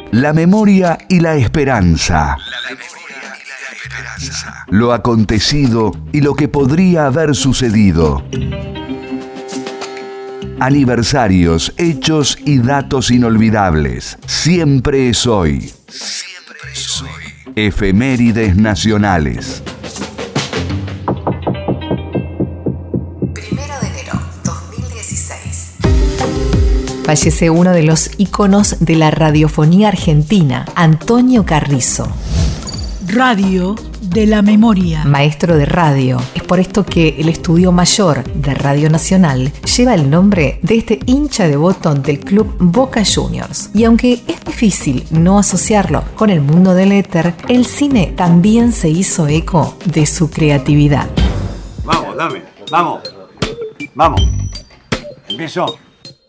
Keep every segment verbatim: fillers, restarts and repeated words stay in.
La memoria y la esperanza. La memoria y la esperanza. Lo acontecido y lo que podría haber sucedido. Aniversarios, hechos y datos inolvidables. Siempre es hoy. Siempre es hoy. Efemérides nacionales. Primero de enero dos mil dieciséis. Fallece uno de los íconos de la radiofonía argentina, Antonio Carrizo. Radio de la memoria. Maestro de radio. Es por esto que el estudio mayor de Radio Nacional lleva el nombre de este hincha de botón del club Boca Juniors. Y aunque es difícil no asociarlo con el mundo del éter, el cine también se hizo eco de su creatividad. Vamos, dame, vamos, vamos. Empiezo.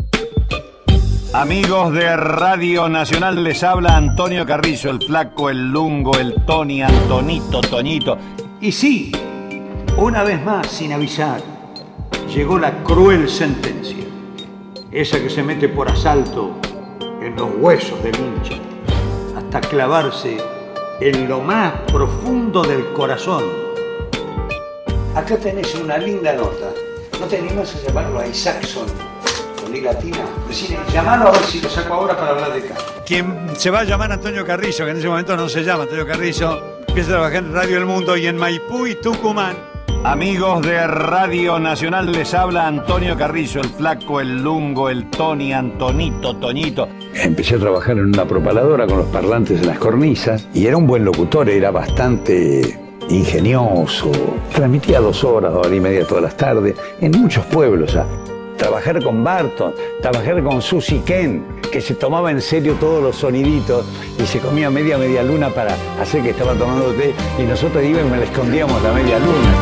Amigos de Radio Nacional, les habla Antonio Carrizo, el flaco, el lungo, el Tony, Antonito, Toñito. Y sí, una vez más, sin avisar, llegó la cruel sentencia. Esa que se mete por asalto en los huesos del hincha, hasta clavarse en lo más profundo del corazón. Acá tenés una linda nota. ¿No te animas a llamarlo a Isaacson? Con latina, decime, llamalo a ver si lo saco ahora para hablar de acá. Quien se va a llamar Antonio Carrizo, que en ese momento no se llama Antonio Carrizo, empieza a trabajar en Radio El Mundo y en Maipú y Tucumán. Amigos de Radio Nacional, les habla Antonio Carrizo, el flaco, el lungo, el Tony, Antonito, Toñito. Empecé a trabajar en una propaladora con los parlantes en las cornisas y era un buen locutor, era bastante ingenioso. Transmitía dos horas, dos horas y media todas las tardes, en muchos pueblos ya. Trabajar con Barton, trabajar con Susie Ken, que se tomaba en serio todos los soniditos y se comía media media luna para hacer que estaba tomando té y nosotros íbamos y me le escondíamos la media luna.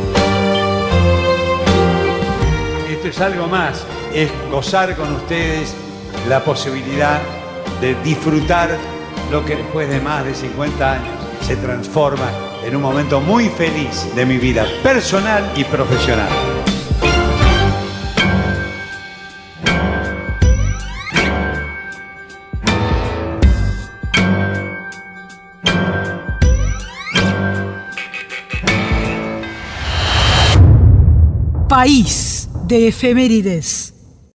Esto es algo más, es gozar con ustedes la posibilidad de disfrutar lo que después de más de cincuenta años se transforma en un momento muy feliz de mi vida personal y profesional. País de efemérides.